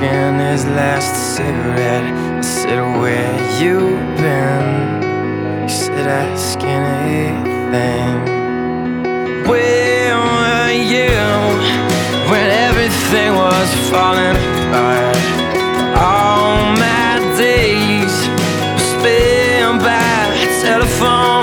smoking his last cigarette. I said, where you been? He said, ask anything. Where were you when everything was falling apart? All my days were spent by telephone.